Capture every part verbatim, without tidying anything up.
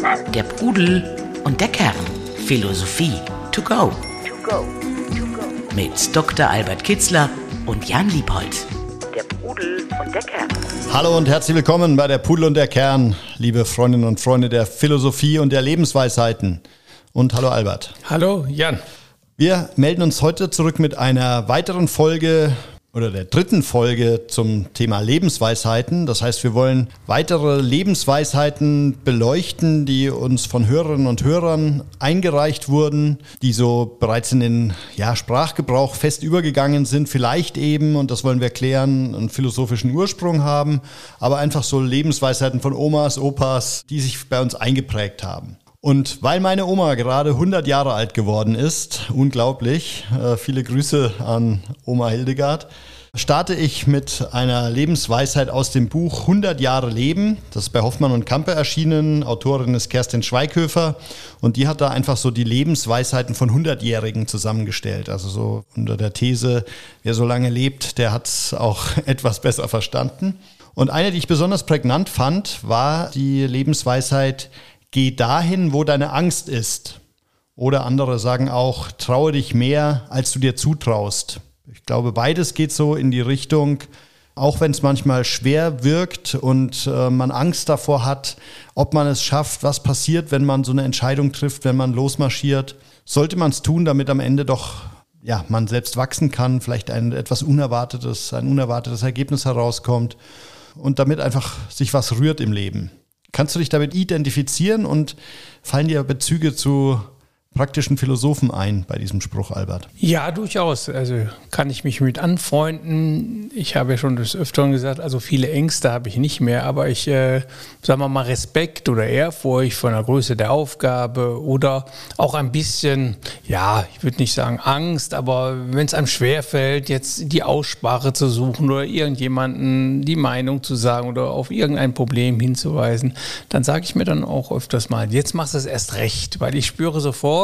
Der Pudel und der Kern. Philosophie to go. To go. To go. Mit Doktor Albert Kitzler und Jan Liebold. Der Pudel und der Kern. Hallo und herzlich willkommen bei der Pudel und der Kern, liebe Freundinnen und Freunde der Philosophie und der Lebensweisheiten. Und hallo Albert. Hallo Jan. Wir melden uns heute zurück mit einer weiteren Folge oder der dritten Folge zum Thema Lebensweisheiten. Das heißt, wir wollen weitere Lebensweisheiten beleuchten, die uns von Hörerinnen und Hörern eingereicht wurden, die so bereits in den ja, Sprachgebrauch fest übergegangen sind, vielleicht eben, und das wollen wir klären, einen philosophischen Ursprung haben, aber einfach so Lebensweisheiten von Omas, Opas, die sich bei uns eingeprägt haben. Und weil meine Oma gerade hundert Jahre alt geworden ist, unglaublich, äh, viele Grüße an Oma Hildegard, starte ich mit einer Lebensweisheit aus dem Buch hundert Jahre Leben. Das ist bei Hoffmann und Campe erschienen, Autorin ist Kerstin Schweighöfer und die hat da einfach so die Lebensweisheiten von hundertjährigen zusammengestellt. Also so unter der These, wer so lange lebt, der hat es auch etwas besser verstanden. Und eine, die ich besonders prägnant fand, war die Lebensweisheit: Geh dahin, wo deine Angst ist. Oder andere sagen auch, traue dich mehr, als du dir zutraust. Ich glaube, beides geht so in die Richtung, auch wenn es manchmal schwer wirkt und äh, man Angst davor hat, ob man es schafft, was passiert, wenn man so eine Entscheidung trifft, wenn man losmarschiert. Sollte man es tun, damit am Ende doch ja, man selbst wachsen kann, vielleicht ein etwas Unerwartetes, ein unerwartetes Ergebnis herauskommt und damit einfach sich was rührt im Leben. Kannst du dich damit identifizieren und fallen dir Bezüge zu praktischen Philosophen ein bei diesem Spruch, Albert? Ja, durchaus. Also kann ich mich mit anfreunden. Ich habe ja schon des Öfteren gesagt, also viele Ängste habe ich nicht mehr, aber ich, äh, sagen wir mal, Respekt oder Ehrfurcht vor der Größe der Aufgabe oder auch ein bisschen, ja, ich würde nicht sagen Angst, aber wenn es einem schwerfällt, jetzt die Aussprache zu suchen oder irgendjemanden die Meinung zu sagen oder auf irgendein Problem hinzuweisen, dann sage ich mir dann auch öfters mal, jetzt machst du es erst recht, weil ich spüre sofort,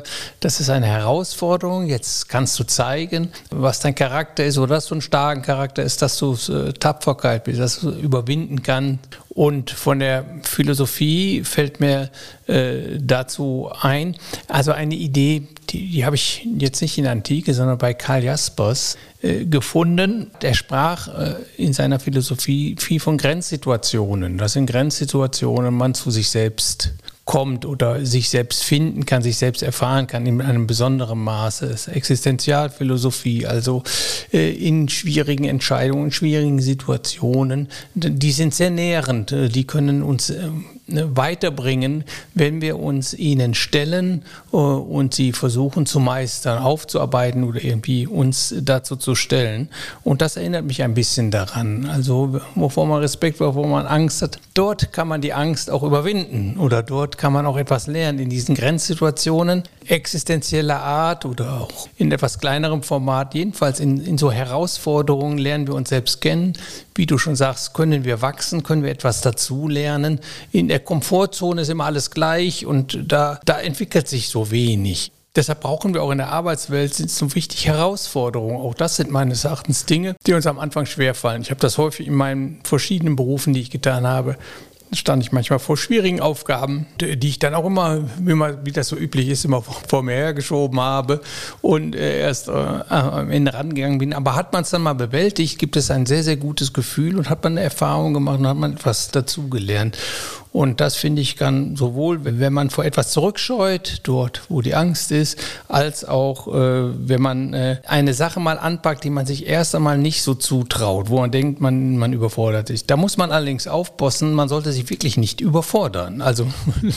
das ist eine Herausforderung. Jetzt kannst du zeigen, was dein Charakter ist oder dass du einen starken Charakter ist, dass du äh, Tapferkeit bist, dass du überwinden kannst. Und von der Philosophie fällt mir äh, dazu ein, also eine Idee, die, die habe ich jetzt nicht in der Antike, sondern bei Karl Jaspers äh, gefunden. Der sprach äh, in seiner Philosophie viel von Grenzsituationen. Das sind Grenzsituationen, man zu sich selbst kommt oder sich selbst finden kann, sich selbst erfahren kann in einem besonderen Maße. Es ist Existenzialphilosophie, also äh, in schwierigen Entscheidungen, in schwierigen Situationen, die sind sehr nährend, die können uns äh, weiterbringen, wenn wir uns ihnen stellen äh, und sie versuchen zu meistern, aufzuarbeiten oder irgendwie uns dazu zu stellen. Und das erinnert mich ein bisschen daran. Also wovor man Respekt, wovor man Angst hat, dort kann man die Angst auch überwinden oder dort kann man auch etwas lernen in diesen Grenzsituationen existenzieller Art oder auch in etwas kleinerem Format. Jedenfalls in, in so Herausforderungen lernen wir uns selbst kennen. Wie du schon sagst, können wir wachsen, können wir etwas dazu lernen. In der Komfortzone ist immer alles gleich und da, da entwickelt sich so wenig. Deshalb brauchen wir auch in der Arbeitswelt, sind so wichtig Herausforderungen. Auch das sind meines Erachtens Dinge, die uns am Anfang schwerfallen. Ich habe das häufig in meinen verschiedenen Berufen, die ich getan habe, stand ich manchmal vor schwierigen Aufgaben, die ich dann auch immer, wie, man, wie das so üblich ist, immer vor mir hergeschoben habe und erst äh, am Ende rangegangen bin. Aber hat man es dann mal bewältigt, gibt es ein sehr, sehr gutes Gefühl und hat man eine Erfahrung gemacht und hat man etwas dazugelernt. Und das, finde ich, kann sowohl, wenn man vor etwas zurückscheut, dort, wo die Angst ist, als auch, äh, wenn man äh, eine Sache mal anpackt, die man sich erst einmal nicht so zutraut, wo man denkt, man, man überfordert sich. Da muss man allerdings aufpassen, man sollte sich wirklich nicht überfordern. Also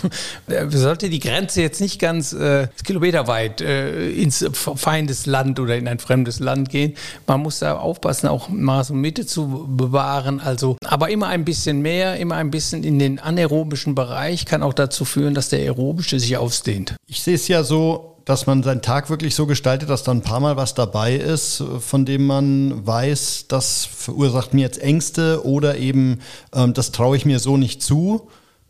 sollte die Grenze jetzt nicht ganz äh, kilometerweit äh, ins Feindesland oder in ein fremdes Land gehen. Man muss da aufpassen, auch Maß und Mitte zu bewahren. Also, aber immer ein bisschen mehr, immer ein bisschen in den anaerobischen Bereich kann auch dazu führen, dass der aerobische sich ausdehnt. Ich sehe es ja so, dass man seinen Tag wirklich so gestaltet, dass da ein paar Mal was dabei ist, von dem man weiß, das verursacht mir jetzt Ängste oder eben, ähm, das traue ich mir so nicht zu.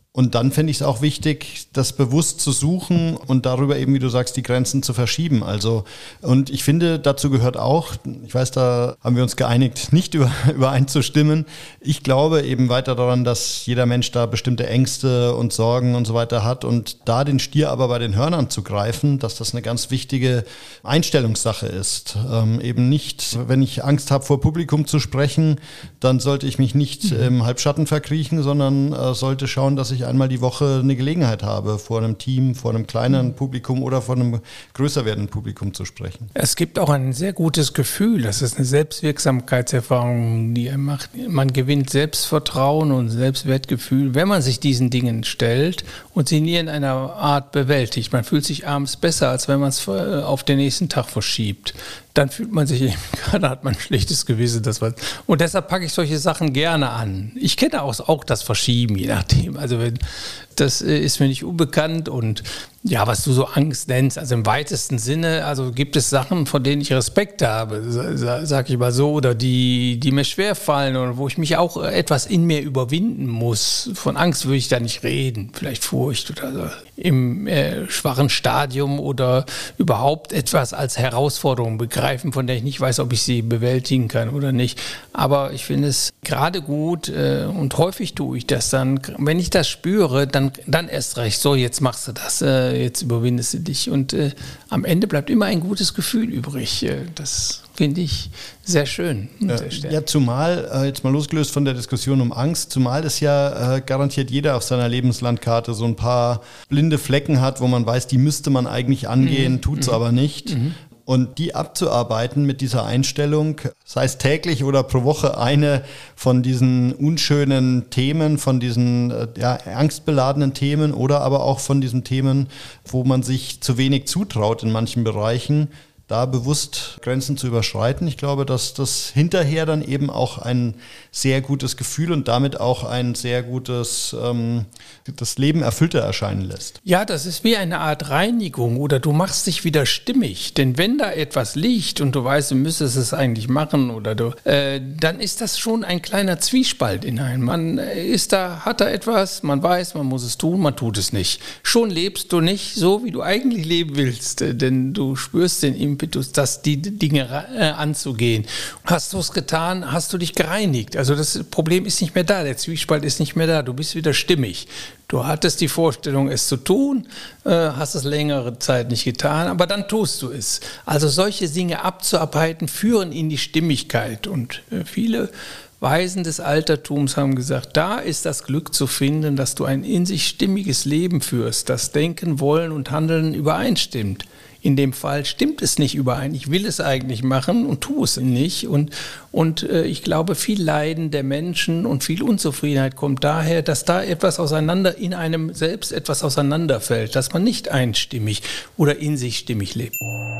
Und dann finde ich es auch wichtig, das bewusst zu suchen und darüber eben, wie du sagst, die Grenzen zu verschieben. Also, und ich finde, dazu gehört auch, ich weiß, da haben wir uns geeinigt, nicht über, übereinzustimmen. Ich glaube eben weiter daran, dass jeder Mensch da bestimmte Ängste und Sorgen und so weiter hat und da den Stier aber bei den Hörnern zu greifen, dass das eine ganz wichtige Einstellungssache ist. Ähm, eben nicht, wenn ich Angst habe, vor Publikum zu sprechen, dann sollte ich mich nicht im Halbschatten verkriechen, sondern äh, sollte schauen, dass ich einmal die Woche eine Gelegenheit habe, vor einem Team, vor einem kleineren Publikum oder vor einem größer werdenden Publikum zu sprechen. Es gibt auch ein sehr gutes Gefühl, das ist eine Selbstwirksamkeitserfahrung, die er macht. Man gewinnt Selbstvertrauen und Selbstwertgefühl, wenn man sich diesen Dingen stellt und sie in irgendeiner Art bewältigt. Man fühlt sich abends besser, als wenn man es auf den nächsten Tag verschiebt. Dann fühlt man sich eben, gerade hat man ein schlechtes Gewissen. Das war, und deshalb packe ich solche Sachen gerne an. Ich kenne auch, auch das Verschieben, je nachdem. Also wenn, das ist mir nicht unbekannt und ja, was du so Angst nennst, also im weitesten Sinne, also gibt es Sachen, von denen ich Respekt habe, sag ich mal so, oder die, die mir schwerfallen oder wo ich mich auch etwas in mir überwinden muss. Von Angst würde ich da nicht reden, vielleicht Furcht oder so. Im äh, schwachen Stadium oder überhaupt etwas als Herausforderung begreifen, von der ich nicht weiß, ob ich sie bewältigen kann oder nicht. Aber ich finde es gerade gut äh, und häufig tue ich das dann, wenn ich das spüre, dann, dann erst recht, so jetzt machst du das, äh, jetzt überwindest du dich und äh, am Ende bleibt immer ein gutes Gefühl übrig. Äh, das finde ich sehr schön. Sehr ja, zumal, äh, jetzt mal losgelöst von der Diskussion um Angst, zumal es ja äh, garantiert jeder auf seiner Lebenslandkarte so ein paar blinde Flecken hat, wo man weiß, die müsste man eigentlich angehen, mhm. tut es mhm. aber nicht. Mhm. Und die abzuarbeiten mit dieser Einstellung, sei es täglich oder pro Woche eine von diesen unschönen Themen, von diesen ja, angstbeladenen Themen oder aber auch von diesen Themen, wo man sich zu wenig zutraut in manchen Bereichen, da bewusst Grenzen zu überschreiten. Ich glaube, dass das hinterher dann eben auch ein sehr gutes Gefühl und damit auch ein sehr gutes, ähm, das Leben erfüllter erscheinen lässt. Ja, das ist wie eine Art Reinigung oder du machst dich wieder stimmig. Denn wenn da etwas liegt und du weißt, du müsstest es eigentlich machen oder du, äh, dann ist das schon ein kleiner Zwiespalt in einem. Man ist da, hat da etwas, man weiß, man muss es tun, man tut es nicht. Schon lebst du nicht so, wie du eigentlich leben willst, denn du spürst den Impuls, das die Dinge äh, anzugehen. Hast du es getan, hast du dich gereinigt. Also das Problem ist nicht mehr da, der Zwiespalt ist nicht mehr da, du bist wieder stimmig. Du hattest die Vorstellung, es zu tun, äh, hast es längere Zeit nicht getan, aber dann tust du es. Also solche Dinge abzuarbeiten, führen in die Stimmigkeit und äh, viele Weisen des Altertums haben gesagt, da ist das Glück zu finden, dass du ein in sich stimmiges Leben führst, das Denken, Wollen und Handeln übereinstimmt. In dem Fall stimmt es nicht überein. Ich will es eigentlich machen und tue es nicht. Und, und äh, ich glaube, viel Leiden der Menschen und viel Unzufriedenheit kommt daher, dass da etwas auseinander, in einem selbst etwas auseinanderfällt, dass man nicht einstimmig oder in sich stimmig lebt.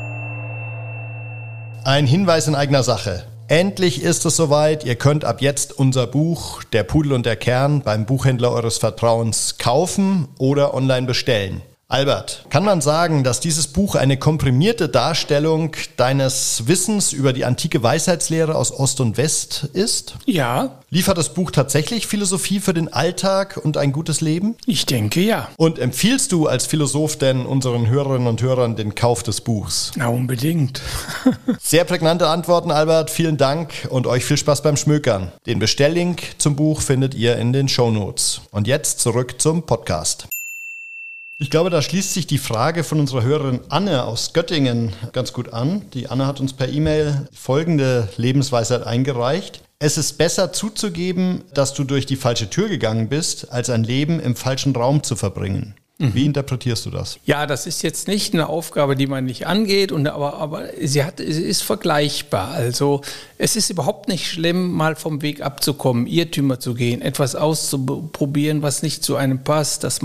Ein Hinweis in eigener Sache. Endlich ist es soweit. Ihr könnt ab jetzt unser Buch Der Pudel und der Kern beim Buchhändler eures Vertrauens kaufen oder online bestellen. Albert, kann man sagen, dass dieses Buch eine komprimierte Darstellung deines Wissens über die antike Weisheitslehre aus Ost und West ist? Ja. Liefert das Buch tatsächlich Philosophie für den Alltag und ein gutes Leben? Ich denke, ja. Und empfiehlst du als Philosoph denn unseren Hörerinnen und Hörern den Kauf des Buchs? Na, unbedingt. Sehr prägnante Antworten, Albert. Vielen Dank und euch viel Spaß beim Schmökern. Den Bestelllink zum Buch findet ihr in den Shownotes. Und jetzt zurück zum Podcast. Ich glaube, da schließt sich die Frage von unserer Hörerin Anne aus Göttingen ganz gut an. Die Anne hat uns per E-Mail folgende Lebensweisheit eingereicht. Es ist besser zuzugeben, dass du durch die falsche Tür gegangen bist, als ein Leben im falschen Raum zu verbringen. Mhm. Wie interpretierst du das? Ja, das ist jetzt nicht eine Aufgabe, die man nicht angeht, und aber, aber sie, hat, sie ist vergleichbar. Also es ist überhaupt nicht schlimm, mal vom Weg abzukommen, Irrtümer zu gehen, etwas auszuprobieren, was nicht zu einem passt, dass man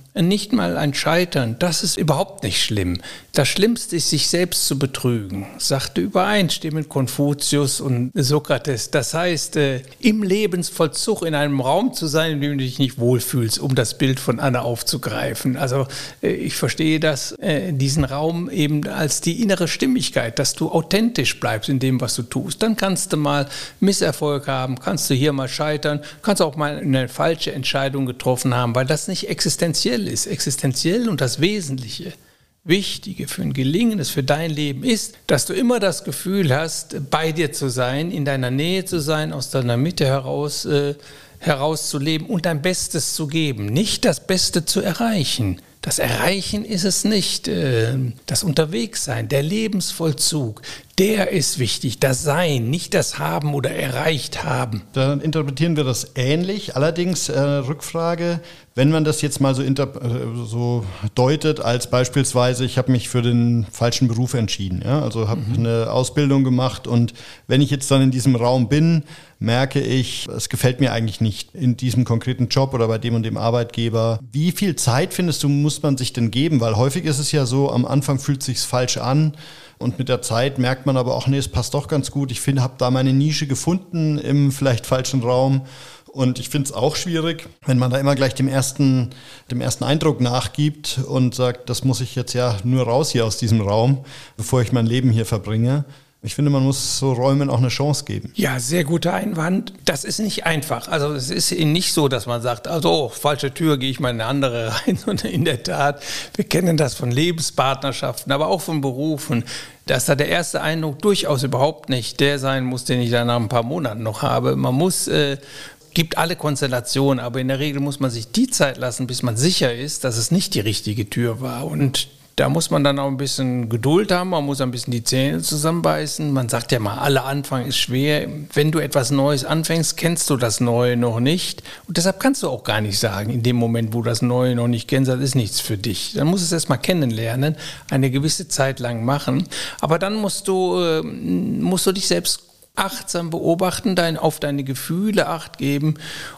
Nicht mal ein Scheitern, das ist überhaupt nicht schlimm. Das Schlimmste ist, sich selbst zu betrügen, sagte übereinstimmend Konfuzius und Sokrates. Das heißt, äh, im Lebensvollzug in einem Raum zu sein, in dem du dich nicht wohlfühlst, um das Bild von Anne aufzugreifen. Also äh, ich verstehe das, äh, diesen Raum eben als die innere Stimmigkeit, dass du authentisch bleibst in dem, was du tust. Dann kannst du mal Misserfolg haben, kannst du hier mal scheitern, kannst auch mal eine falsche Entscheidung getroffen haben, weil das nicht existenziell ist. Existenziell und das Wesentliche, Wichtige für ein Gelingendes, für dein Leben ist, dass du immer das Gefühl hast, bei dir zu sein, in deiner Nähe zu sein, aus deiner Mitte heraus, äh, herauszuleben und dein Bestes zu geben, nicht das Beste zu erreichen. Das Erreichen ist es nicht, äh, das Unterwegssein, der Lebensvollzug, der ist wichtig, das Sein, nicht das Haben oder erreicht haben. Dann interpretieren wir das ähnlich, allerdings äh, Rückfrage, wenn man das jetzt mal so, interp- äh, so deutet, als beispielsweise, ich habe mich für den falschen Beruf entschieden, ja? Also habe mhm. eine Ausbildung gemacht und wenn ich jetzt dann in diesem Raum bin, merke ich, es gefällt mir eigentlich nicht in diesem konkreten Job oder bei dem und dem Arbeitgeber. Wie viel Zeit, findest du, muss man sich denn geben? Weil häufig ist es ja so, am Anfang fühlt es sich falsch an und mit der Zeit merkt man aber auch, nee, es passt doch ganz gut. Ich finde, habe da meine Nische gefunden im vielleicht falschen Raum. Und ich finde es auch schwierig, wenn man da immer gleich dem ersten, dem ersten Eindruck nachgibt und sagt, das muss ich jetzt ja nur raus hier aus diesem Raum, bevor ich mein Leben hier verbringe. Ich finde, man muss so Räumen auch eine Chance geben. Ja, sehr guter Einwand. Das ist nicht einfach. Also es ist nicht so, dass man sagt, also falsche Tür, gehe ich mal in eine andere rein. Sondern in der Tat, wir kennen das von Lebenspartnerschaften, aber auch von Berufen, dass da der erste Eindruck durchaus überhaupt nicht der sein muss, den ich dann nach ein paar Monaten noch habe. Man muss... Äh, gibt alle Konstellationen, aber in der Regel muss man sich die Zeit lassen, bis man sicher ist, dass es nicht die richtige Tür war. Und da muss man dann auch ein bisschen Geduld haben, man muss ein bisschen die Zähne zusammenbeißen. Man sagt ja mal, aller Anfang ist schwer. Wenn du etwas Neues anfängst, kennst du das Neue noch nicht. Und deshalb kannst du auch gar nicht sagen, in dem Moment, wo du das Neue noch nicht kennst, das ist nichts für dich. Dann musst du es erst mal kennenlernen, eine gewisse Zeit lang machen. Aber dann musst du, äh, musst du dich selbst achtsam beobachten, dein, auf deine Gefühle Acht geben.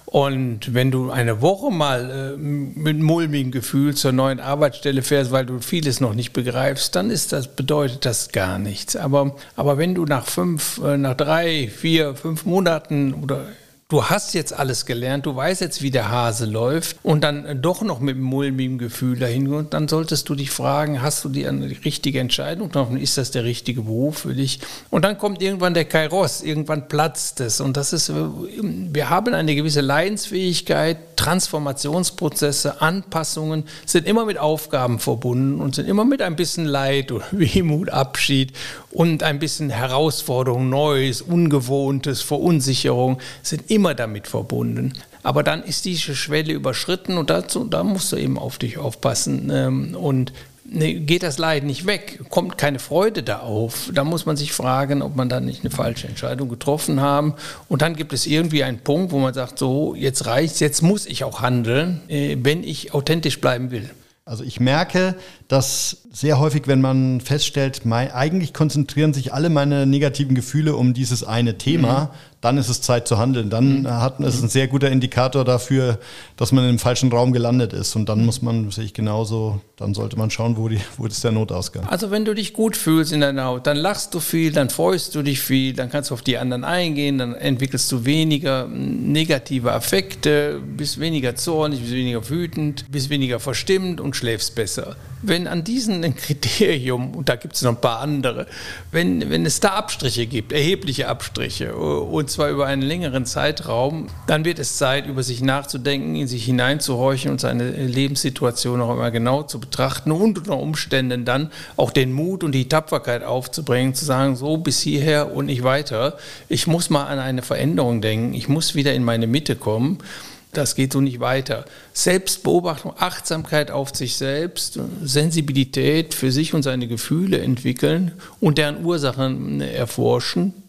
Und wenn du eine Woche mal äh, mit mulmigem Gefühl zur neuen Arbeitsstelle fährst, weil du vieles noch nicht begreifst, dann ist das, bedeutet das gar nichts. Aber, aber wenn du nach fünf, äh, nach drei, vier, fünf Monaten oder du hast jetzt alles gelernt, du weißt jetzt, wie der Hase läuft und dann doch noch mit mulmigem Gefühl dahin und dann solltest du dich fragen, hast du die, die richtige Entscheidung getroffen, ist das der richtige Beruf für dich? Und dann kommt irgendwann der Kairos, irgendwann platzt es und das ist, wir haben eine gewisse Leidensfähigkeit, Transformationsprozesse, Anpassungen sind immer mit Aufgaben verbunden und sind immer mit ein bisschen Leid oder Wehmut, Abschied und ein bisschen Herausforderung, Neues, Ungewohntes, Verunsicherung sind immer immer damit verbunden. Aber dann ist diese Schwelle überschritten und dazu, da musst du eben auf dich aufpassen. Und geht das Leid nicht weg, kommt keine Freude da auf, dann muss man sich fragen, ob man da nicht eine falsche Entscheidung getroffen haben. Und dann gibt es irgendwie einen Punkt, wo man sagt, so, jetzt reicht's, jetzt muss ich auch handeln, wenn ich authentisch bleiben will. Also ich merke, dass sehr häufig, wenn man feststellt, mein, eigentlich konzentrieren sich alle meine negativen Gefühle um dieses eine Thema, mhm. dann ist es Zeit zu handeln. Dann mhm. hat, ist es ein sehr guter Indikator dafür, dass man im falschen Raum gelandet ist. Und dann muss man, sehe ich genauso, dann sollte man schauen, wo, die, wo ist der Notausgang. Also wenn du dich gut fühlst in deiner Haut, dann lachst du viel, dann freust du dich viel, dann kannst du auf die anderen eingehen, dann entwickelst du weniger negative Affekte, bist weniger zornig, bist weniger wütend, bist weniger verstimmt und schläfst besser. Wenn an diesem Kriterium, und da gibt es noch ein paar andere, wenn, wenn es da Abstriche gibt, erhebliche Abstriche, und zwar über einen längeren Zeitraum, dann wird es Zeit, über sich nachzudenken, in sich hineinzuhorchen und seine Lebenssituation auch immer genau zu betrachten und unter Umständen dann auch den Mut und die Tapferkeit aufzubringen, zu sagen, so bis hierher und nicht weiter. Ich muss mal an eine Veränderung denken, ich muss wieder in meine Mitte kommen. Das geht so nicht weiter. Selbstbeobachtung, Achtsamkeit auf sich selbst, Sensibilität für sich und seine Gefühle entwickeln und deren Ursachen erforschen.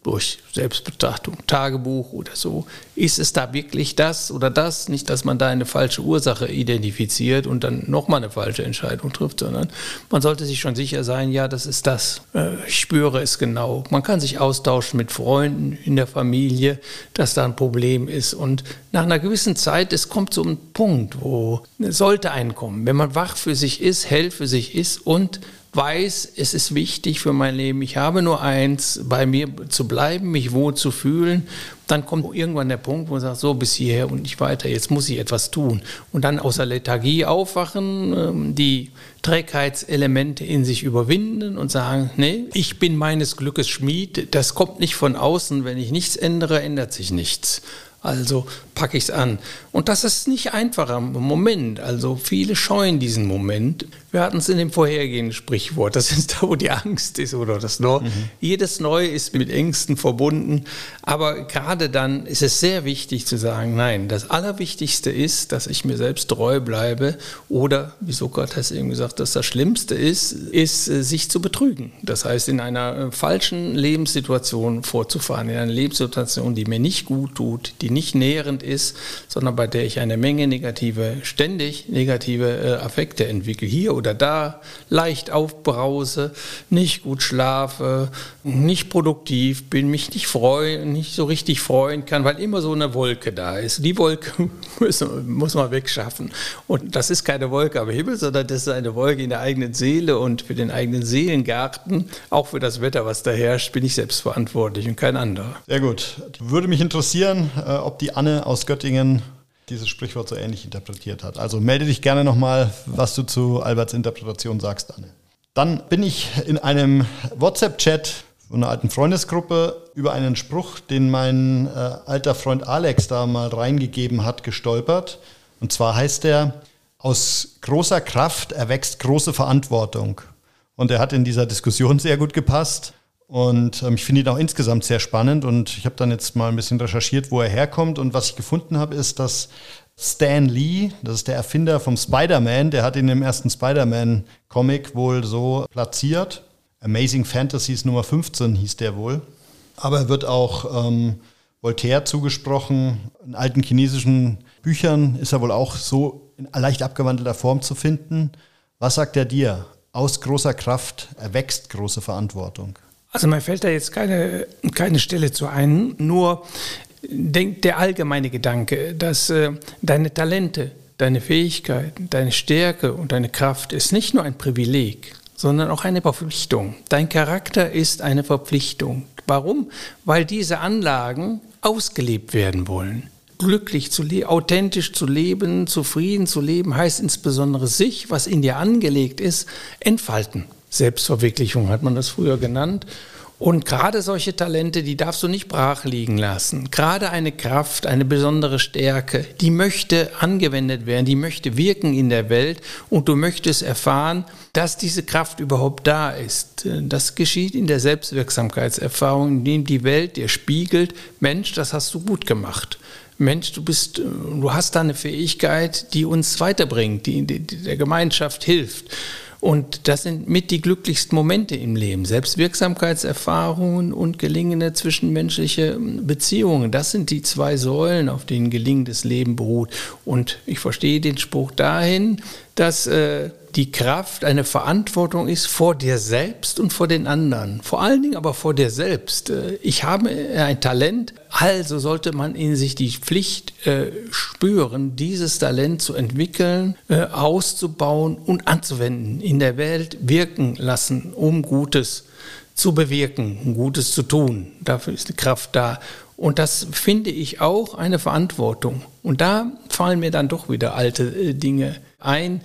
durch Selbstbetrachtung, Tagebuch oder so. Ist es da wirklich das oder das? Nicht, dass man da eine falsche Ursache identifiziert und dann nochmal eine falsche Entscheidung trifft, sondern man sollte sich schon sicher sein, ja, das ist das. Ich spüre es genau. Man kann sich austauschen mit Freunden in der Familie, dass da ein Problem ist. Und nach einer gewissen Zeit, es kommt so ein Punkt, wo es sollte einen kommen, wenn man wach für sich ist, hell für sich ist und weiß, es ist wichtig für mein Leben, ich habe nur eins, bei mir zu bleiben, mich wohl zu fühlen, dann kommt irgendwann der Punkt, wo man sagt, so bis hierher und nicht weiter, jetzt muss ich etwas tun. Und dann aus der Lethargie aufwachen, die Trägheitselemente in sich überwinden und sagen, nee, ich bin meines Glückes Schmied, das kommt nicht von außen, wenn ich nichts ändere, ändert sich nichts. Also packe ich es an. Und das ist nicht einfacher Moment. Also viele scheuen diesen Moment. Wir hatten es in dem vorhergehenden Sprichwort. Das ist da, wo die Angst ist oder das Neue. Mhm. Jedes Neue ist mit Ängsten verbunden. Aber gerade dann ist es sehr wichtig zu sagen, nein, das Allerwichtigste ist, dass ich mir selbst treu bleibe. Oder, wie Sokrates eben gesagt, dass das Schlimmste ist, ist, sich zu betrügen. Das heißt, in einer falschen Lebenssituation vorzufahren, in einer Lebenssituation, die mir nicht gut tut, die nicht nährend ist, sondern bei der ich eine Menge negative, ständig negative äh, Affekte entwickle. Hier oder da, leicht aufbrause, nicht gut schlafe, nicht produktiv bin, mich nicht freuen, nicht so richtig freuen kann, weil immer so eine Wolke da ist. Die Wolke muss, muss man wegschaffen. Und das ist keine Wolke am Himmel, sondern das ist eine Wolke in der eigenen Seele und für den eigenen Seelengarten, auch für das Wetter, was da herrscht, bin ich selbst verantwortlich und kein anderer. Sehr gut. Würde mich interessieren, äh, ob die Anne aus Göttingen dieses Sprichwort so ähnlich interpretiert hat. Also melde dich gerne nochmal, was du zu Alberts Interpretation sagst, Anne. Dann bin ich in einem WhatsApp-Chat von einer alten Freundesgruppe über einen Spruch, den mein äh, alter Freund Alex da mal reingegeben hat, gestolpert. Und zwar heißt der, aus großer Kraft erwächst große Verantwortung. Und er hat in dieser Diskussion sehr gut gepasst. Und ähm, ich finde ihn auch insgesamt sehr spannend und ich habe dann jetzt mal ein bisschen recherchiert, wo er herkommt. Und was ich gefunden habe, ist, dass Stan Lee, das ist der Erfinder vom Spider-Man, der hat ihn im ersten Spider-Man-Comic wohl so platziert. Amazing Fantasies Nummer fünfzehn hieß der wohl. Aber er wird auch ähm, Voltaire zugesprochen. In alten chinesischen Büchern ist er wohl auch so in leicht abgewandelter Form zu finden. Was sagt er dir? Aus großer Kraft erwächst große Verantwortung. Also mir fällt da jetzt keine, keine Stelle zu ein, nur denkt der allgemeine Gedanke, dass äh, deine Talente, deine Fähigkeiten, deine Stärke und deine Kraft ist nicht nur ein Privileg, sondern auch eine Verpflichtung. Dein Charakter ist eine Verpflichtung. Warum? Weil diese Anlagen ausgelebt werden wollen. Glücklich zu leben, authentisch zu leben, zufrieden zu leben, heißt insbesondere sich, was in dir angelegt ist, entfalten. Selbstverwirklichung hat man das früher genannt. Und gerade solche Talente, die darfst du nicht brach liegen lassen. Gerade eine Kraft, eine besondere Stärke, die möchte angewendet werden, die möchte wirken in der Welt und du möchtest erfahren, dass diese Kraft überhaupt da ist. Das geschieht in der Selbstwirksamkeitserfahrung, indem die Welt dir spiegelt, Mensch, das hast du gut gemacht. Mensch, du bist, du hast da eine Fähigkeit, die uns weiterbringt, die, die, die der Gemeinschaft hilft. Und das sind mit die glücklichsten Momente im Leben. Selbstwirksamkeitserfahrungen und gelingende zwischenmenschliche Beziehungen. Das sind die zwei Säulen, auf denen gelingendes Leben beruht. Und ich verstehe den Spruch dahin, dass äh, die Kraft eine Verantwortung ist vor dir selbst und vor den anderen. Vor allen Dingen aber vor dir selbst. Ich habe ein Talent, also sollte man in sich die Pflicht äh, spüren, dieses Talent zu entwickeln, äh, auszubauen und anzuwenden, in der Welt wirken lassen, um Gutes zu bewirken, Gutes zu tun. Dafür ist die Kraft da. Und das finde ich auch eine Verantwortung. Und da fallen mir dann doch wieder alte äh, Dinge ein.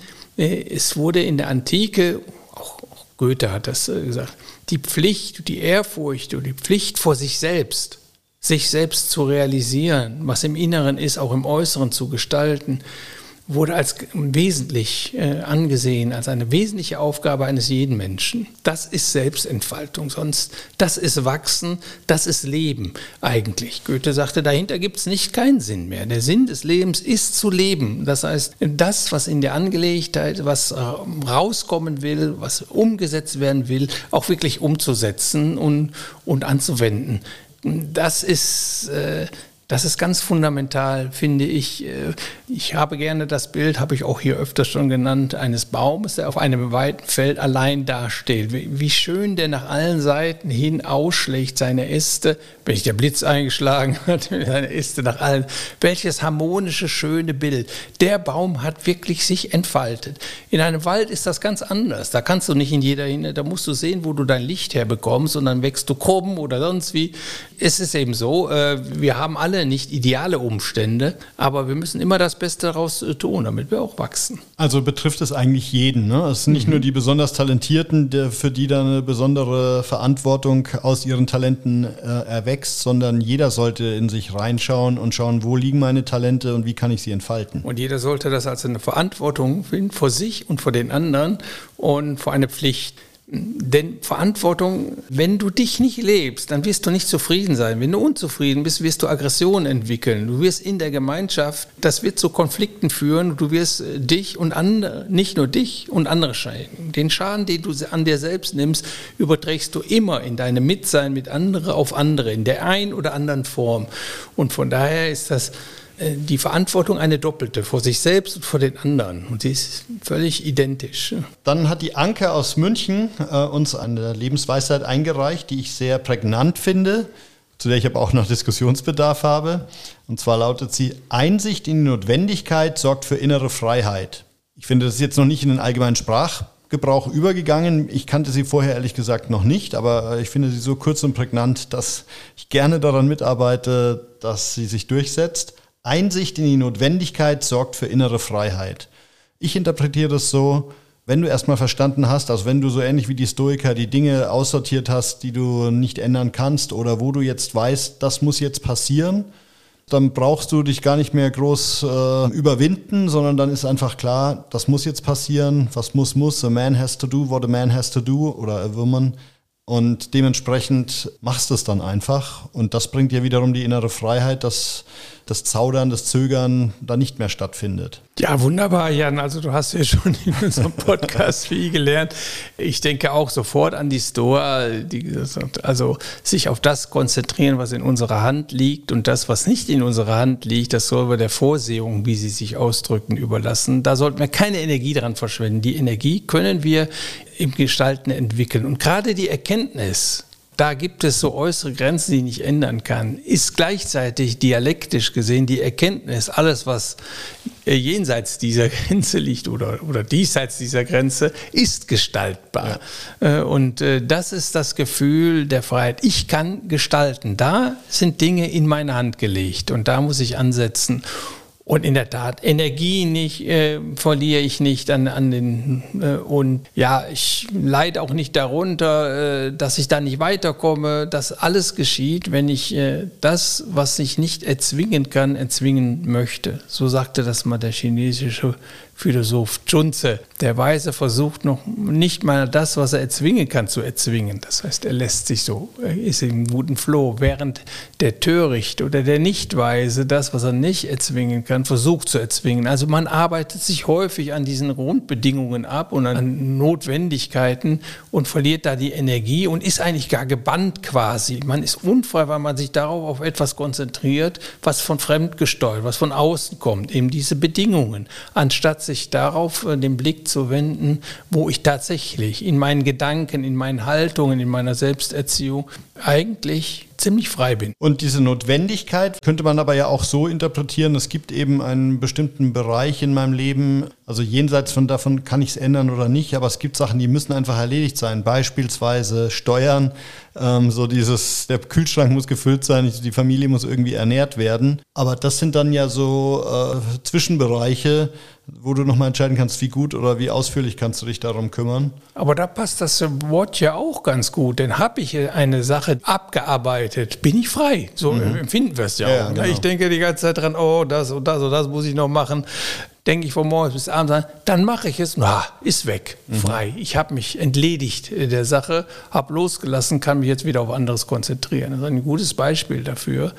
Es wurde in der Antike, auch Goethe hat das gesagt, die Pflicht, die Ehrfurcht und die Pflicht vor sich selbst, sich selbst zu realisieren, was im Inneren ist, auch im Äußeren zu gestalten, wurde als wesentlich äh, angesehen, als eine wesentliche Aufgabe eines jeden Menschen. Das ist Selbstentfaltung, sonst das ist Wachsen, das ist Leben eigentlich. Goethe sagte, dahinter gibt es nicht keinen Sinn mehr. Der Sinn des Lebens ist zu leben. Das heißt, das, was in der Angelegtheit, was äh, rauskommen will, was umgesetzt werden will, auch wirklich umzusetzen und, und anzuwenden. das ist... Äh, Das ist ganz fundamental, finde ich. Ich habe gerne das Bild, habe ich auch hier öfters schon genannt, eines Baumes, der auf einem weiten Feld allein dasteht. Wie schön der nach allen Seiten hin ausschlägt, seine Äste, wenn nicht der Blitz eingeschlagen hat, seine Äste nach allen. Welches harmonische, schöne Bild. Der Baum hat wirklich sich entfaltet. In einem Wald ist das ganz anders. Da kannst du nicht in jeder Hinne, da musst du sehen, wo du dein Licht herbekommst und dann wächst du krumm oder sonst wie. Es ist eben so, wir haben alle nicht ideale Umstände, aber wir müssen immer das Beste daraus tun, damit wir auch wachsen. Also betrifft es eigentlich jeden, ne? Es sind nicht mhm. nur die besonders Talentierten, der, für die da eine besondere Verantwortung aus ihren Talenten äh, erwächst, sondern jeder sollte in sich reinschauen und schauen, wo liegen meine Talente und wie kann ich sie entfalten. Und jeder sollte das als eine Verantwortung finden, vor sich und vor den anderen und vor eine Pflicht. Denn Verantwortung, wenn du dich nicht lebst, dann wirst du nicht zufrieden sein. Wenn du unzufrieden bist, wirst du Aggression entwickeln. Du wirst in der Gemeinschaft, das wird zu Konflikten führen. Du wirst dich und andere, nicht nur dich und andere scheiden. Den Schaden, den du an dir selbst nimmst, überträgst du immer in deinem Mitsein mit anderen auf andere, in der einen oder anderen Form. Und von daher ist das die Verantwortung eine doppelte, vor sich selbst und vor den anderen. Und sie ist völlig identisch. Dann hat die Anke aus München äh, uns eine Lebensweisheit eingereicht, die ich sehr prägnant finde, zu der ich aber auch noch Diskussionsbedarf habe. Und zwar lautet sie: Einsicht in die Notwendigkeit sorgt für innere Freiheit. Ich finde, das ist jetzt noch nicht in den allgemeinen Sprachgebrauch übergegangen. Ich kannte sie vorher ehrlich gesagt noch nicht, aber ich finde sie so kurz und prägnant, dass ich gerne daran mitarbeite, dass sie sich durchsetzt. Einsicht in die Notwendigkeit sorgt für innere Freiheit. Ich interpretiere das so, wenn du erstmal verstanden hast, also wenn du so ähnlich wie die Stoiker die Dinge aussortiert hast, die du nicht ändern kannst oder wo du jetzt weißt, das muss jetzt passieren, dann brauchst du dich gar nicht mehr groß äh, überwinden, sondern dann ist einfach klar, das muss jetzt passieren, was muss, muss, a man has to do what a man has to do oder a woman. Und dementsprechend machst du es dann einfach. Und das bringt dir wiederum die innere Freiheit, dass das Zaudern, das Zögern da nicht mehr stattfindet. Ja, wunderbar, Jan. Also du hast ja schon in unserem Podcast viel gelernt. Ich denke auch sofort an die Stoa, die, also sich auf das konzentrieren, was in unserer Hand liegt, und das, was nicht in unserer Hand liegt, das soll wir der Vorsehung, wie sie sich ausdrücken, überlassen. Da sollten wir keine Energie dran verschwenden. Die Energie können wir im Gestalten entwickeln. Und gerade die Erkenntnis, da gibt es so äußere Grenzen, die ich nicht ändern kann, ist gleichzeitig dialektisch gesehen die Erkenntnis, alles, was jenseits dieser Grenze liegt oder, oder diesseits dieser Grenze, ist gestaltbar. Ja. Und das ist das Gefühl der Freiheit. Ich kann gestalten. Da sind Dinge in meine Hand gelegt und da muss ich ansetzen. Und in der Tat, Energie nicht, äh, verliere ich nicht an, an den, äh, und ja, ich leide auch nicht darunter, äh, dass ich da nicht weiterkomme. Das alles geschieht, wenn ich äh, das, was ich nicht erzwingen kann, erzwingen möchte. So sagte das mal der chinesische Philosoph Zhunzi. Der Weise versucht noch nicht mal das, was er erzwingen kann, zu erzwingen. Das heißt, er lässt sich so, er ist im guten Flow, während der Töricht oder der Nichtweise das, was er nicht erzwingen kann, versucht zu erzwingen. Also man arbeitet sich häufig an diesen Grundbedingungen ab und an Notwendigkeiten und verliert da die Energie und ist eigentlich gar gebannt quasi. Man ist unfrei, weil man sich darauf auf etwas konzentriert, was von fremd gesteuert, was von außen kommt, eben diese Bedingungen, anstatt sich darauf den Blick zu wenden, wo ich tatsächlich in meinen Gedanken, in meinen Haltungen, in meiner Selbsterziehung eigentlich ziemlich frei bin. Und diese Notwendigkeit könnte man aber ja auch so interpretieren, es gibt eben einen bestimmten Bereich in meinem Leben, also jenseits von davon kann ich es ändern oder nicht, aber es gibt Sachen, die müssen einfach erledigt sein, beispielsweise Steuern, ähm, so dieses, der Kühlschrank muss gefüllt sein, die Familie muss irgendwie ernährt werden, aber das sind dann ja so äh, Zwischenbereiche, wo du nochmal entscheiden kannst, wie gut oder wie ausführlich kannst du dich darum kümmern. Aber da passt das Wort ja auch ganz gut, denn habe ich eine Sache abgearbeitet, bin ich frei. So mhm. empfinden wir es ja, ja auch. Genau. Ich denke die ganze Zeit dran, oh, das und das und das muss ich noch machen. Denke ich von morgens bis abends an, dann mache ich es, na, ist weg, frei. Mhm. Ich habe mich entledigt der Sache, habe losgelassen, kann mich jetzt wieder auf anderes konzentrieren. Das ist ein gutes Beispiel dafür,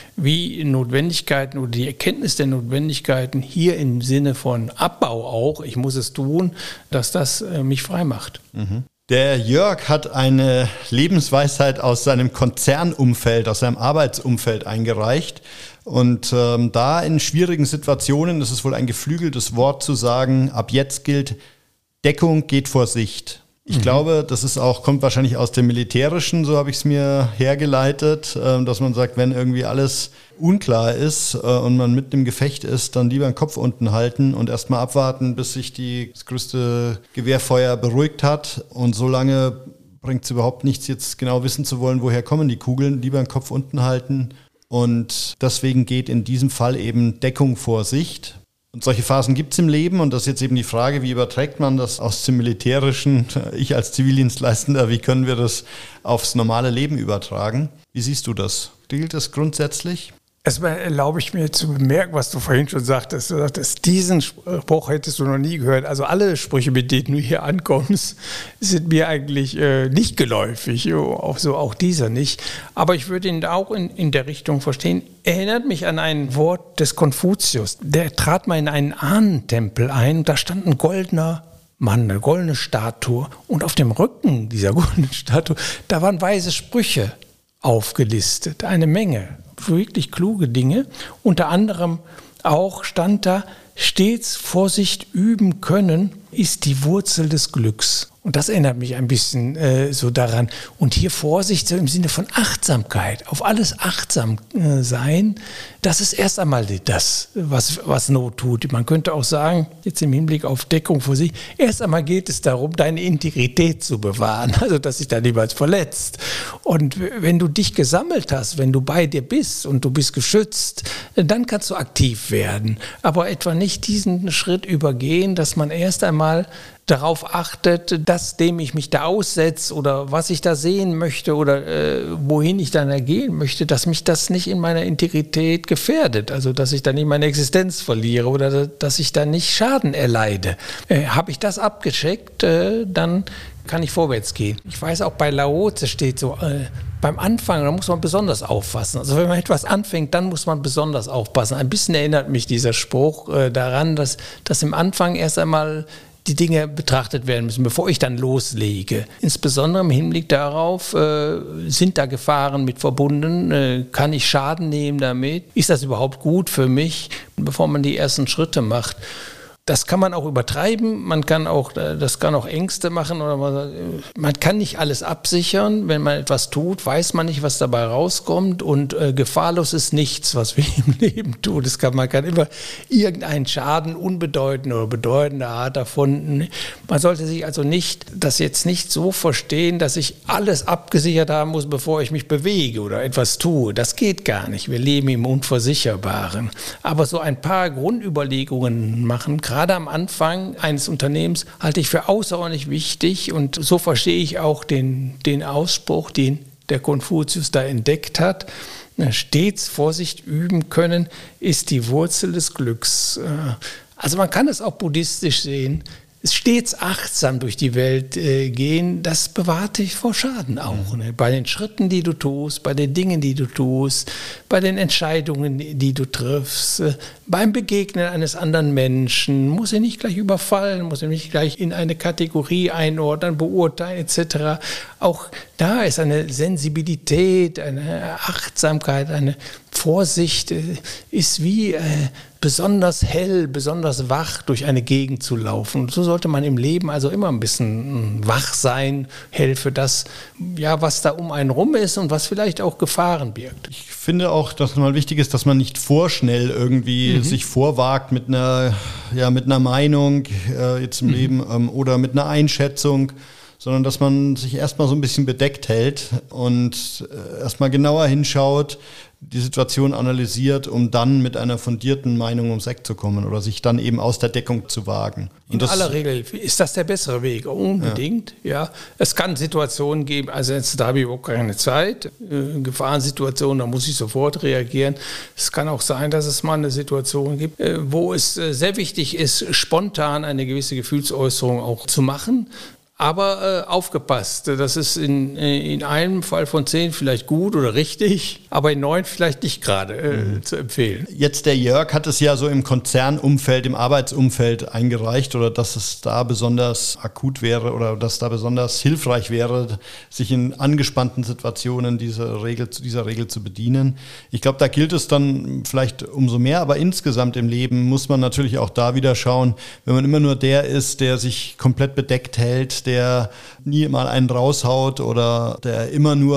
wie Notwendigkeiten oder die Erkenntnis der Notwendigkeiten hier im Sinne von Abbau auch, ich muss es tun, dass das mich frei macht. Mhm. Der Jörg hat eine Lebensweisheit aus seinem Konzernumfeld, aus seinem Arbeitsumfeld eingereicht. Und ähm, da in schwierigen Situationen, das ist wohl ein geflügeltes Wort zu sagen, ab jetzt gilt, Deckung geht vor Sicht. Ich mhm. glaube, das ist auch, kommt wahrscheinlich aus dem Militärischen, so habe ich es mir hergeleitet, äh, dass man sagt, wenn irgendwie alles unklar ist äh, und man mitten im Gefecht ist, dann lieber den Kopf unten halten und erstmal abwarten, bis sich die, das größte Gewehrfeuer beruhigt hat. Und so lange bringt es überhaupt nichts, jetzt genau wissen zu wollen, woher kommen die Kugeln, lieber den Kopf unten halten. Und deswegen geht in diesem Fall eben Deckung vor Sicht. Und solche Phasen gibt es im Leben und das ist jetzt eben die Frage, wie überträgt man das aus dem Militärischen, ich als Zivildienstleistender, wie können wir das aufs normale Leben übertragen? Wie siehst du das? Gilt das grundsätzlich? Erstmal erlaube ich mir zu bemerken, was du vorhin schon sagtest. Du sagtest, diesen Spruch hättest du noch nie gehört. Also alle Sprüche, mit denen du hier ankommst, sind mir eigentlich äh, nicht geläufig. Auch so, auch dieser nicht. Aber ich würde ihn auch in, in der Richtung verstehen. Erinnert mich an ein Wort des Konfuzius. Der trat mal in einen Ahnentempel ein. Da stand ein goldener Mann, eine goldene Statue. Und auf dem Rücken dieser goldenen Statue, da waren weise Sprüche aufgelistet. Eine Menge. Wirklich kluge Dinge. Unter anderem auch stand da, stets Vorsicht üben können, ist die Wurzel des Glücks. Und das erinnert mich ein bisschen äh, so daran. Und hier Vorsicht so im Sinne von Achtsamkeit, auf alles achtsam äh, sein, das ist erst einmal das, was, was Not tut. Man könnte auch sagen, jetzt im Hinblick auf Deckung vor sich, erst einmal geht es darum, deine Integrität zu bewahren, also dass sich da niemals verletzt. Und wenn du dich gesammelt hast, wenn du bei dir bist und du bist geschützt, dann kannst du aktiv werden. Aber etwa nicht diesen Schritt übergehen, dass man erst einmal darauf achtet, dass dem ich mich da aussetze oder was ich da sehen möchte oder äh, wohin ich dann ergehen möchte, dass mich das nicht in meiner Integrität gefährdet, also dass ich dann nicht meine Existenz verliere oder dass ich dann nicht Schaden erleide. Äh, habe ich das abgecheckt, äh, dann kann ich vorwärts gehen. Ich weiß auch, bei Laozi steht so, äh, beim Anfang, da muss man besonders aufpassen. Also wenn man etwas anfängt, dann muss man besonders aufpassen. Ein bisschen erinnert mich dieser Spruch äh, daran, dass, dass im Anfang erst einmal die Dinge betrachtet werden müssen, bevor ich dann loslege. Insbesondere im Hinblick darauf, äh, sind da Gefahren mit verbunden? Äh, kann ich Schaden nehmen damit? Ist das überhaupt gut für mich, bevor man die ersten Schritte macht? Das kann man auch übertreiben, man kann auch, das kann auch Ängste machen oder man, man kann nicht alles absichern. Wenn man etwas tut, weiß man nicht, was dabei rauskommt und äh, gefahrlos ist nichts, was wir im Leben tun. Das kann, man kann immer irgendeinen Schaden unbedeutender oder bedeutender Art davon. Man sollte sich also nicht, das jetzt nicht so verstehen, dass ich alles abgesichert haben muss, bevor ich mich bewege oder etwas tue. Das geht gar nicht. Wir leben im Unversicherbaren. Aber so ein paar Grundüberlegungen machen, gerade am Anfang eines Unternehmens, halte ich für außerordentlich wichtig und so verstehe ich auch den, den Ausspruch, den der Konfuzius da entdeckt hat. Stets Vorsicht üben können, ist die Wurzel des Glücks. Also man kann es auch buddhistisch sehen. Stets achtsam durch die Welt äh, gehen, das bewahrt dich vor Schaden auch. Ne? Bei den Schritten, die du tust, bei den Dingen, die du tust, bei den Entscheidungen, die du triffst, äh, beim Begegnen eines anderen Menschen, muss er nicht gleich überfallen, muss er nicht gleich in eine Kategorie einordnen, beurteilen et cetera. Auch da ist eine Sensibilität, eine Achtsamkeit, eine Vorsicht, äh, ist wie äh, besonders hell, besonders wach durch eine Gegend zu laufen. Und so sollte man im Leben also immer ein bisschen wach sein, hell für das, ja, was da um einen rum ist und was vielleicht auch Gefahren birgt. Ich finde auch, dass mal wichtig ist, dass man nicht vorschnell irgendwie mhm. sich vorwagt mit einer, ja, mit einer Meinung äh, jetzt im mhm. Leben ähm, oder mit einer Einschätzung, sondern dass man sich erstmal so ein bisschen bedeckt hält und äh, erstmal genauer hinschaut, die Situation analysiert, um dann mit einer fundierten Meinung ums Eck zu kommen oder sich dann eben aus der Deckung zu wagen. Und in aller Regel ist das der bessere Weg, unbedingt. Ja. Ja. Es kann Situationen geben, also jetzt da habe ich überhaupt keine Zeit, äh, Gefahrensituationen, da muss ich sofort reagieren. Es kann auch sein, dass es mal eine Situation gibt, äh, wo es äh, sehr wichtig ist, spontan eine gewisse Gefühlsäußerung auch zu machen. Aber äh, aufgepasst, das ist in, in einem Fall von zehn vielleicht gut oder richtig, aber in neun vielleicht nicht gerade äh, mhm. zu empfehlen. Jetzt der Jörg hat es ja so im Konzernumfeld, im Arbeitsumfeld eingereicht, oder dass es da besonders akut wäre oder dass da besonders hilfreich wäre, sich in angespannten Situationen dieser Regel, dieser Regel zu bedienen. Ich glaube, da gilt es dann vielleicht umso mehr, aber insgesamt im Leben muss man natürlich auch da wieder schauen, wenn man immer nur der ist, der sich komplett bedeckt hält, der nie mal einen raushaut oder der immer nur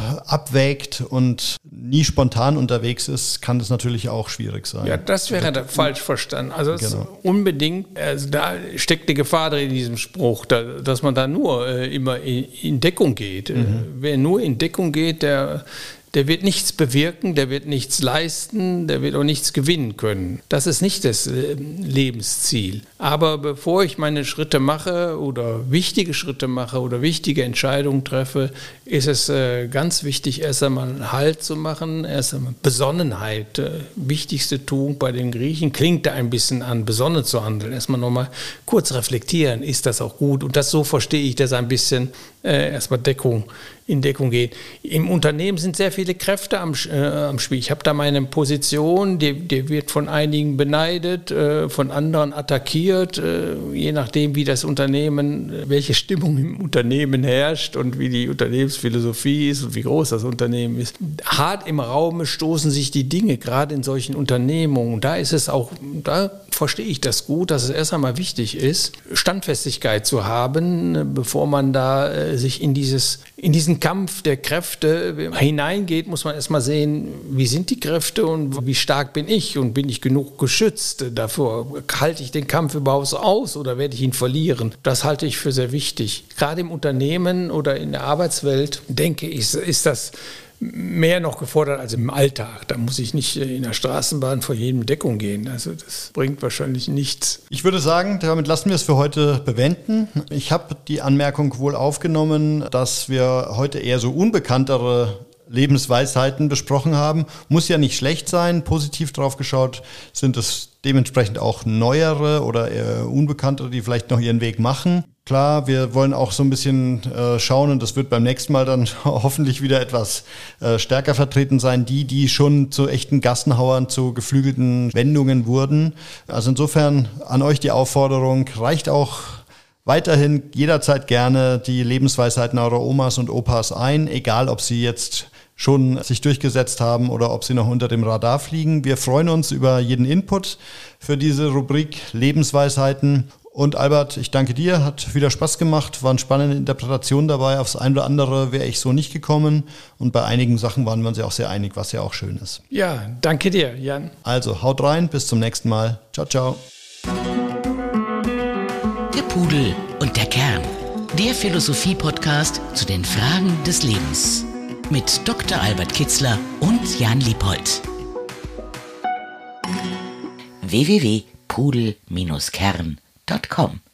abwägt und nie spontan unterwegs ist, kann das natürlich auch schwierig sein. Ja, das wäre da falsch verstanden. Also das genau. unbedingt, also da steckt eine Gefahr drin in diesem Spruch, da, dass man da nur äh, immer in, in Deckung geht. Mhm. Wer nur in Deckung geht, der Der wird nichts bewirken, der wird nichts leisten, der wird auch nichts gewinnen können. Das ist nicht das Lebensziel. Aber bevor ich meine Schritte mache oder wichtige Schritte mache oder wichtige Entscheidungen treffe, ist es ganz wichtig, erst einmal einen Halt zu machen, erst einmal Besonnenheit. Wichtigste Tugend bei den Griechen klingt da ein bisschen an, besonnen zu handeln. Erstmal nochmal kurz reflektieren, ist das auch gut? Und das so verstehe ich, dass ein bisschen äh, erstmal Deckung in Deckung gehen. Im Unternehmen sind sehr viele Kräfte am, äh, am Spiel. Ich habe da meine Position, die, die wird von einigen beneidet, äh, von anderen attackiert, äh, je nachdem, wie das Unternehmen, welche Stimmung im Unternehmen herrscht und wie die Unternehmensphilosophie ist und wie groß das Unternehmen ist. Hart im Raume stoßen sich die Dinge, gerade in solchen Unternehmungen. Da ist es auch, da verstehe ich das gut, dass es erst einmal wichtig ist, Standfestigkeit zu haben, bevor man da äh, sich in dieses, in diesen Kampf der Kräfte hineingeht, muss man erstmal sehen, wie sind die Kräfte und wie stark bin ich und bin ich genug geschützt davor? Halte ich den Kampf überhaupt aus oder werde ich ihn verlieren? Das halte ich für sehr wichtig. Gerade im Unternehmen oder in der Arbeitswelt, denke ich, ist das mehr noch gefordert als im Alltag. Da muss ich nicht in der Straßenbahn vor jedem Deckung gehen. Also das bringt wahrscheinlich nichts. Ich würde sagen, damit lassen wir es für heute bewenden. Ich habe die Anmerkung wohl aufgenommen, dass wir heute eher so unbekanntere Lebensweisheiten besprochen haben. Muss ja nicht schlecht sein. Positiv drauf geschaut sind es dementsprechend auch neuere oder eher unbekanntere, die vielleicht noch ihren Weg machen. Klar, wir wollen auch so ein bisschen äh, schauen, und das wird beim nächsten Mal dann hoffentlich wieder etwas äh, stärker vertreten sein, die, die schon zu echten Gassenhauern, zu geflügelten Wendungen wurden. Also insofern an euch die Aufforderung, reicht auch weiterhin jederzeit gerne die Lebensweisheiten eurer Omas und Opas ein, egal ob sie jetzt schon sich durchgesetzt haben oder ob sie noch unter dem Radar fliegen. Wir freuen uns über jeden Input für diese Rubrik Lebensweisheiten. Und Albert, ich danke dir, hat wieder Spaß gemacht, waren spannende Interpretationen dabei. Aufs ein oder andere wäre ich so nicht gekommen. Und bei einigen Sachen waren wir uns ja auch sehr einig, was ja auch schön ist. Ja, danke dir, Jan. Also, haut rein, bis zum nächsten Mal. Ciao, ciao. Der Pudel und der Kern. Der Philosophie-Podcast zu den Fragen des Lebens. Mit Doktor Albert Kitzler und Jan Liepoldt. w w w punkt pudel Bindestrich kern punkt com